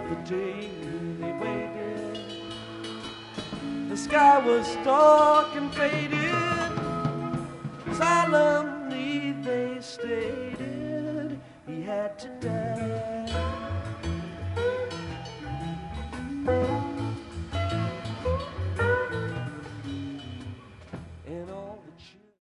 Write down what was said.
the day they waited. The sky was dark and faded. Solemnly they stated he had to die.